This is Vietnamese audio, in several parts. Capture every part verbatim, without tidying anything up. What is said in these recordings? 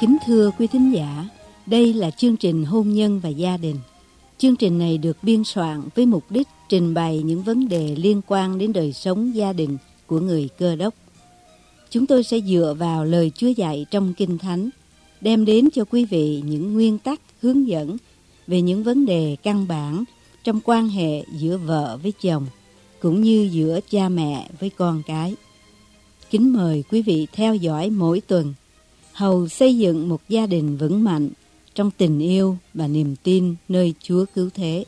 Kính thưa quý thính giả, đây là chương trình Hôn nhân và gia đình. Chương trình này được biên soạn với mục đích trình bày những vấn đề liên quan đến đời sống gia đình của người Cơ Đốc. Chúng tôi sẽ dựa vào lời Chúa dạy trong Kinh Thánh, đem đến cho quý vị những nguyên tắc hướng dẫn về những vấn đề căn bản trong quan hệ giữa vợ với chồng, cũng như giữa cha mẹ với con cái. Kính mời quý vị theo dõi mỗi tuần, hầu xây dựng một gia đình vững mạnh trong tình yêu và niềm tin nơi Chúa Cứu Thế.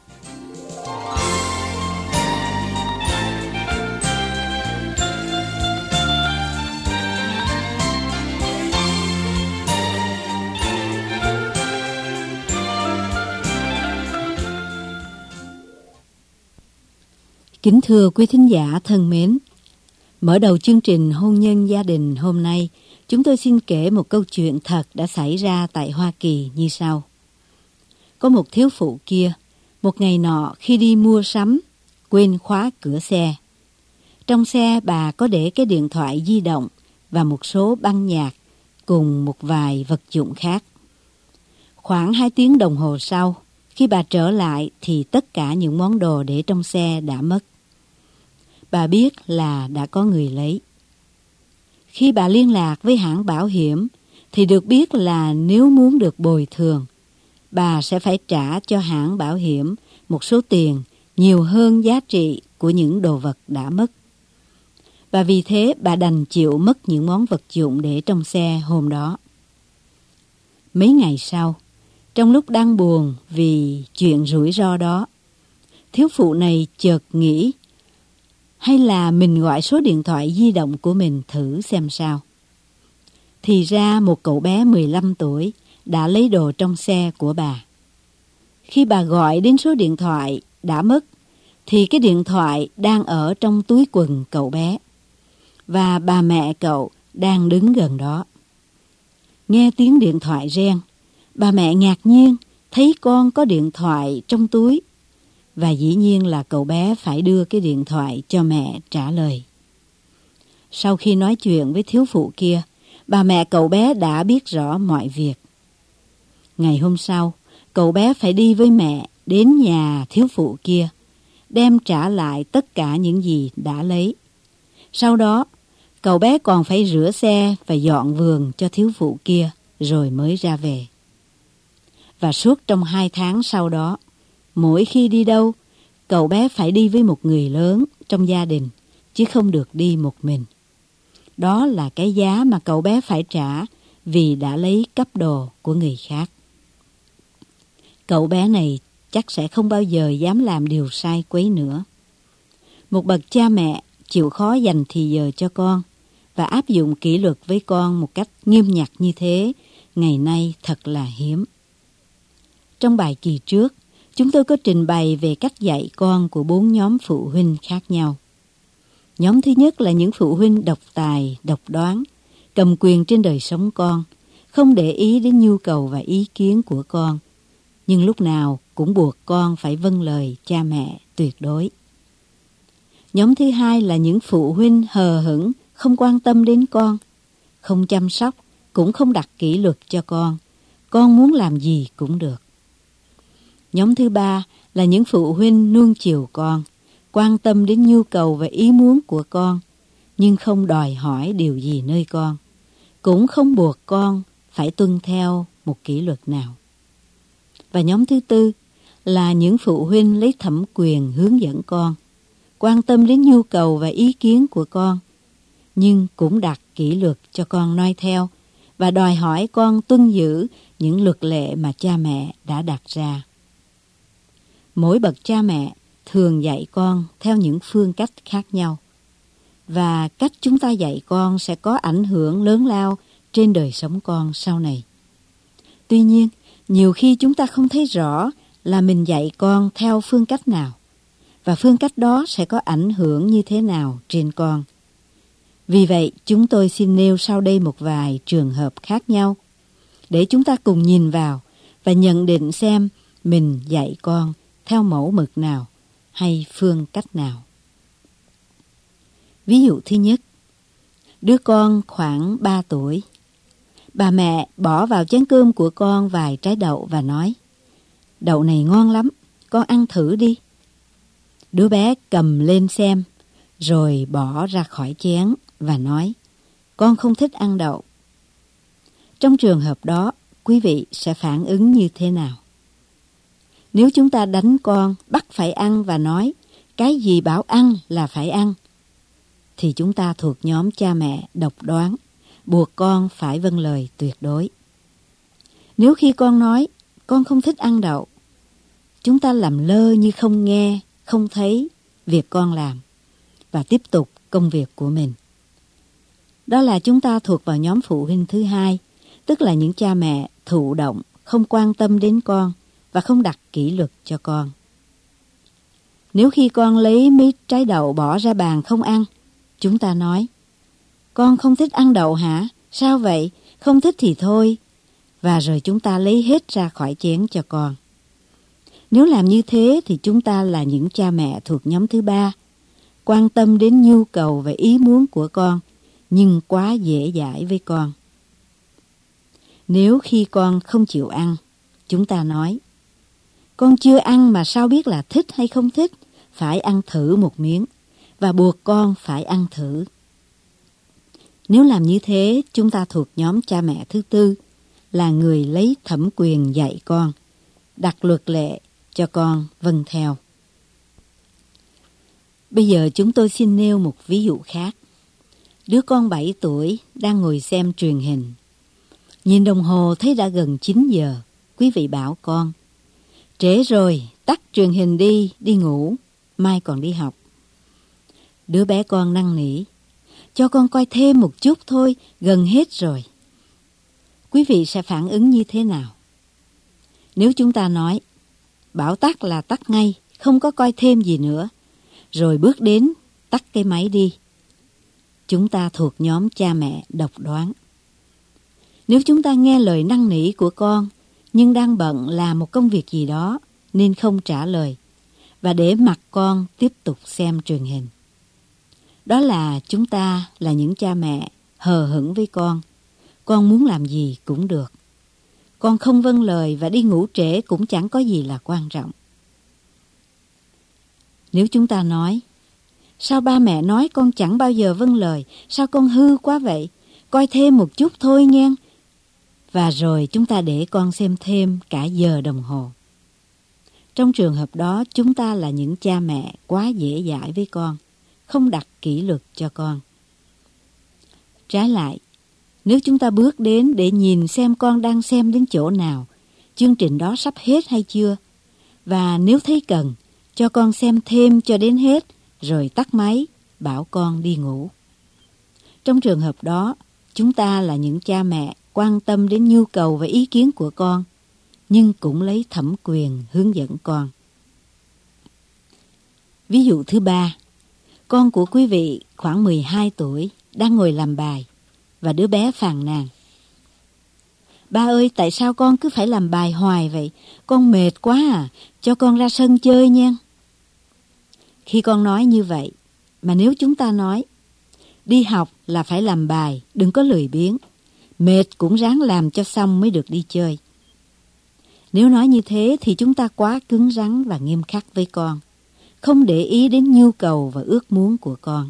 Kính thưa quý thính giả thân mến, mở đầu chương trình Hôn nhân gia đình hôm nay, chúng tôi xin kể một câu chuyện thật đã xảy ra tại Hoa Kỳ như sau. Có một thiếu phụ kia, một ngày nọ khi đi mua sắm, quên khóa cửa xe. Trong xe bà có để cái điện thoại di động và một số băng nhạc cùng một vài vật dụng khác. Khoảng hai tiếng đồng hồ sau, khi bà trở lại thì tất cả những món đồ để trong xe đã mất. Bà biết là đã có người lấy. Khi bà liên lạc với hãng bảo hiểm thì được biết là nếu muốn được bồi thường, bà sẽ phải trả cho hãng bảo hiểm một số tiền nhiều hơn giá trị của những đồ vật đã mất. Và vì thế bà đành chịu mất những món vật dụng để trong xe hôm đó. Mấy ngày sau, trong lúc đang buồn vì chuyện rủi ro đó, thiếu phụ này chợt nghĩ, hay là mình gọi số điện thoại di động của mình thử xem sao. Thì ra một cậu bé mười lăm tuổi đã lấy đồ trong xe của bà. Khi bà gọi đến số điện thoại đã mất, thì cái điện thoại đang ở trong túi quần cậu bé. Và bà mẹ cậu đang đứng gần đó. Nghe tiếng điện thoại reng, bà mẹ ngạc nhiên thấy con có điện thoại trong túi. Và dĩ nhiên là cậu bé phải đưa cái điện thoại cho mẹ trả lời. Sau khi nói chuyện với thiếu phụ kia, bà mẹ cậu bé đã biết rõ mọi việc. Ngày hôm sau, cậu bé phải đi với mẹ đến nhà thiếu phụ kia, đem trả lại tất cả những gì đã lấy. Sau đó, cậu bé còn phải rửa xe và dọn vườn cho thiếu phụ kia rồi mới ra về. Và suốt trong hai tháng sau đó, mỗi khi đi đâu, cậu bé phải đi với một người lớn trong gia đình, chứ không được đi một mình. Đó là cái giá mà cậu bé phải trả vì đã lấy cắp đồ của người khác. Cậu bé này chắc sẽ không bao giờ dám làm điều sai quấy nữa. Một bậc cha mẹ chịu khó dành thì giờ cho con và áp dụng kỷ luật với con một cách nghiêm ngặt như thế, ngày nay thật là hiếm. Trong bài kỳ trước, chúng tôi có trình bày về cách dạy con của bốn nhóm phụ huynh khác nhau. Nhóm thứ nhất là những phụ huynh độc tài, độc đoán, cầm quyền trên đời sống con, không để ý đến nhu cầu và ý kiến của con, nhưng lúc nào cũng buộc con phải vâng lời cha mẹ tuyệt đối. Nhóm thứ hai là những phụ huynh hờ hững, không quan tâm đến con, không chăm sóc, cũng không đặt kỷ luật cho con, con muốn làm gì cũng được. Nhóm thứ ba là những phụ huynh nuông chiều con, quan tâm đến nhu cầu và ý muốn của con, nhưng không đòi hỏi điều gì nơi con, cũng không buộc con phải tuân theo một kỷ luật nào. Và nhóm thứ tư là những phụ huynh lấy thẩm quyền hướng dẫn con, quan tâm đến nhu cầu và ý kiến của con, nhưng cũng đặt kỷ luật cho con noi theo và đòi hỏi con tuân giữ những luật lệ mà cha mẹ đã đặt ra. Mỗi bậc cha mẹ thường dạy con theo những phương cách khác nhau. Và cách chúng ta dạy con sẽ có ảnh hưởng lớn lao trên đời sống con sau này. Tuy nhiên, nhiều khi chúng ta không thấy rõ là mình dạy con theo phương cách nào, và phương cách đó sẽ có ảnh hưởng như thế nào trên con. Vì vậy, chúng tôi xin nêu sau đây một vài trường hợp khác nhau, để chúng ta cùng nhìn vào và nhận định xem mình dạy con theo mẫu mực nào hay phương cách nào. Ví dụ thứ nhất, đứa con khoảng ba tuổi. Bà mẹ bỏ vào chén cơm của con vài trái đậu và nói, đậu này ngon lắm, con ăn thử đi. Đứa bé cầm lên xem, rồi bỏ ra khỏi chén và nói, con không thích ăn đậu. Trong trường hợp đó, quý vị sẽ phản ứng như thế nào? Nếu chúng ta đánh con, bắt phải ăn và nói, cái gì bảo ăn là phải ăn, thì chúng ta thuộc nhóm cha mẹ độc đoán, buộc con phải vâng lời tuyệt đối. Nếu khi con nói, con không thích ăn đậu, chúng ta làm lơ như không nghe, không thấy việc con làm và tiếp tục công việc của mình. Đó là chúng ta thuộc vào nhóm phụ huynh thứ hai, tức là những cha mẹ thụ động, không quan tâm đến con và không đặt kỷ luật cho con. Nếu khi con lấy mấy trái đậu bỏ ra bàn không ăn, chúng ta nói, con không thích ăn đậu hả? Sao vậy? Không thích thì thôi. Và rồi chúng ta lấy hết ra khỏi chén cho con. Nếu làm như thế thì chúng ta là những cha mẹ thuộc nhóm thứ ba, quan tâm đến nhu cầu và ý muốn của con, nhưng quá dễ dãi với con. Nếu khi con không chịu ăn, chúng ta nói, con chưa ăn mà sao biết là thích hay không thích, phải ăn thử một miếng, và buộc con phải ăn thử. Nếu làm như thế, chúng ta thuộc nhóm cha mẹ thứ tư, là người lấy thẩm quyền dạy con, đặt luật lệ cho con vâng theo. Bây giờ chúng tôi xin nêu một ví dụ khác. Đứa con bảy tuổi đang ngồi xem truyền hình. Nhìn đồng hồ thấy đã gần chín giờ. Quý vị bảo con, trễ rồi, tắt truyền hình đi, đi ngủ, mai còn đi học. Đứa bé con năn nỉ, cho con coi thêm một chút thôi, gần hết rồi. Quý vị sẽ phản ứng như thế nào? Nếu chúng ta nói, bảo tắt là tắt ngay, không có coi thêm gì nữa, rồi bước đến tắt cái máy đi, chúng ta thuộc nhóm cha mẹ độc đoán. Nếu chúng ta nghe lời năn nỉ của con, nhưng đang bận làm một công việc gì đó, nên không trả lời, và để mặc con tiếp tục xem truyền hình. Đó là chúng ta là những cha mẹ hờ hững với con. Con muốn làm gì cũng được. Con không vâng lời và đi ngủ trễ cũng chẳng có gì là quan trọng. Nếu chúng ta nói, sao ba mẹ nói con chẳng bao giờ vâng lời, sao con hư quá vậy, coi thêm một chút thôi nghe. Và rồi chúng ta để con xem thêm cả giờ đồng hồ. Trong trường hợp đó, chúng ta là những cha mẹ quá dễ dãi với con, không đặt kỷ luật cho con. Trái lại, nếu chúng ta bước đến để nhìn xem con đang xem đến chỗ nào, chương trình đó sắp hết hay chưa, và nếu thấy cần, cho con xem thêm cho đến hết, rồi tắt máy, bảo con đi ngủ. Trong trường hợp đó, chúng ta là những cha mẹ quan tâm đến nhu cầu và ý kiến của con, nhưng cũng lấy thẩm quyền hướng dẫn con. Ví dụ thứ ba, con của quý vị khoảng mười hai tuổi đang ngồi làm bài và đứa bé phàn nàn. Ba ơi, tại sao con cứ phải làm bài hoài vậy? Con mệt quá à, cho con ra sân chơi nha. Khi con nói như vậy, mà nếu chúng ta nói, đi học là phải làm bài, đừng có lười biếng, mệt cũng ráng làm cho xong mới được đi chơi. Nếu nói như thế thì chúng ta quá cứng rắn và nghiêm khắc với con, không để ý đến nhu cầu và ước muốn của con.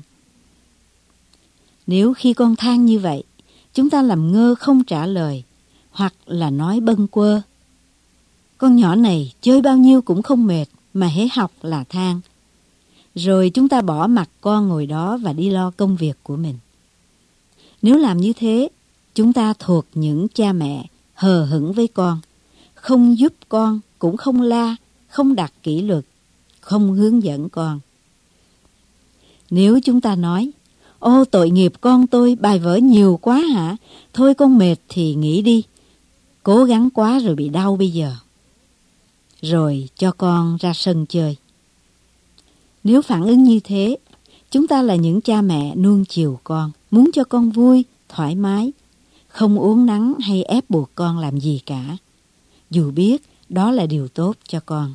Nếu khi con than như vậy, chúng ta làm ngơ không trả lời, hoặc là nói bâng quơ. Con nhỏ này chơi bao nhiêu cũng không mệt, mà hễ học là than. Rồi chúng ta bỏ mặc con ngồi đó và đi lo công việc của mình. Nếu làm như thế, chúng ta thuộc những cha mẹ hờ hững với con, không giúp con, cũng không la, không đặt kỷ luật, không hướng dẫn con. Nếu chúng ta nói, ô tội nghiệp con tôi, bài vở nhiều quá hả? Thôi con mệt thì nghỉ đi, cố gắng quá rồi bị đau bây giờ. Rồi cho con ra sân chơi. Nếu phản ứng như thế, chúng ta là những cha mẹ nuông chiều con, muốn cho con vui, thoải mái, không uốn nắn hay ép buộc con làm gì cả, dù biết đó là điều tốt cho con.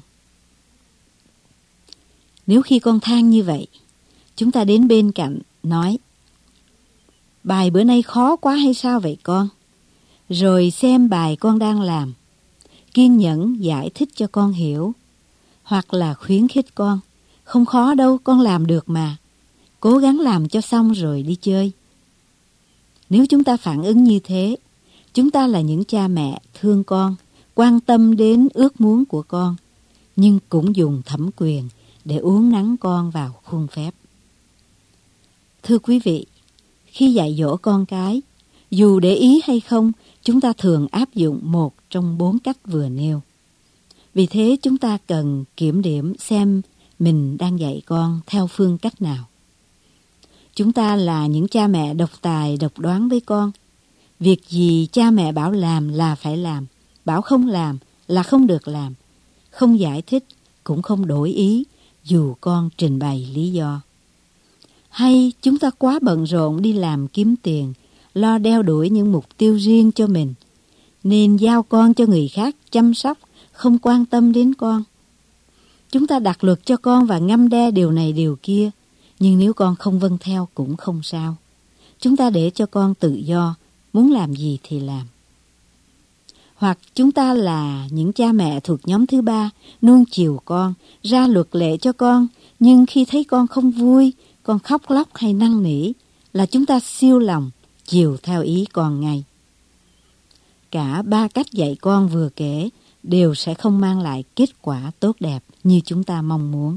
Nếu khi con than như vậy, chúng ta đến bên cạnh nói, bài bữa nay khó quá hay sao vậy con? rồi xem bài con đang làm, kiên nhẫn giải thích cho con hiểu, hoặc là khuyến khích con, không khó đâu, con làm được mà, cố gắng làm cho xong rồi đi chơi. Nếu chúng ta phản ứng như thế, chúng ta là những cha mẹ thương con, quan tâm đến ước muốn của con, nhưng cũng dùng thẩm quyền để uốn nắn con vào khuôn phép. Thưa quý vị, khi dạy dỗ con cái, dù để ý hay không, chúng ta thường áp dụng một trong bốn cách vừa nêu. Vì thế chúng ta cần kiểm điểm xem mình đang dạy con theo phương cách nào. Chúng ta là những cha mẹ độc tài độc đoán với con. Việc gì cha mẹ bảo làm là phải làm, bảo không làm là không được làm, không giải thích cũng không đổi ý dù con trình bày lý do. Hay chúng ta quá bận rộn đi làm kiếm tiền, lo đeo đuổi những mục tiêu riêng cho mình, nên giao con cho người khác chăm sóc, không quan tâm đến con. Chúng ta đặt luật cho con và ngăn đe điều này điều kia, nhưng nếu con không vâng theo cũng không sao. Chúng ta để cho con tự do, muốn làm gì thì làm. Hoặc chúng ta là những cha mẹ thuộc nhóm thứ ba, nuông chiều con, ra luật lệ cho con, nhưng khi thấy con không vui, con khóc lóc hay năn nỉ, là chúng ta siêu lòng, chiều theo ý con ngay. Cả ba cách dạy con vừa kể đều sẽ không mang lại kết quả tốt đẹp như chúng ta mong muốn.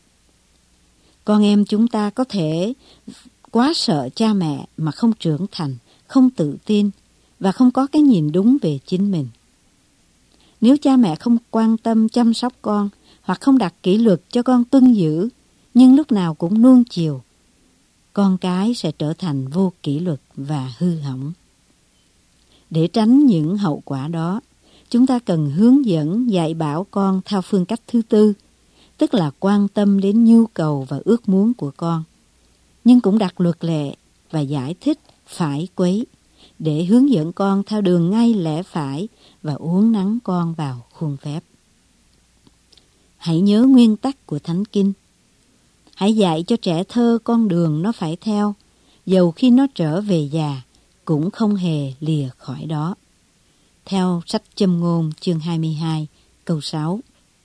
Con em chúng ta có thể quá sợ cha mẹ mà không trưởng thành, không tự tin và không có cái nhìn đúng về chính mình. Nếu cha mẹ không quan tâm chăm sóc con hoặc không đặt kỷ luật cho con tuân giữ, nhưng lúc nào cũng nuông chiều, con cái sẽ trở thành vô kỷ luật và hư hỏng. Để tránh những hậu quả đó, chúng ta cần hướng dẫn dạy bảo con theo phương cách thứ tư, tức là quan tâm đến nhu cầu và ước muốn của con, nhưng cũng đặt luật lệ và giải thích phải quấy để hướng dẫn con theo đường ngay lẽ phải và uốn nắn con vào khuôn phép. Hãy nhớ nguyên tắc của Thánh Kinh. Hãy dạy cho trẻ thơ con đường nó phải theo, dầu khi nó trở về già cũng không hề lìa khỏi đó. Theo sách Châm ngôn chương hai mươi hai câu sáu.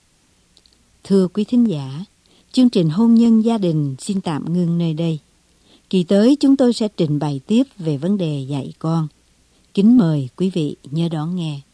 Thưa quý thính giả, chương trình Hôn nhân gia đình xin tạm ngưng nơi đây. Kỳ tới chúng tôi sẽ trình bày tiếp về vấn đề dạy con. Kính mời quý vị nhớ đón nghe.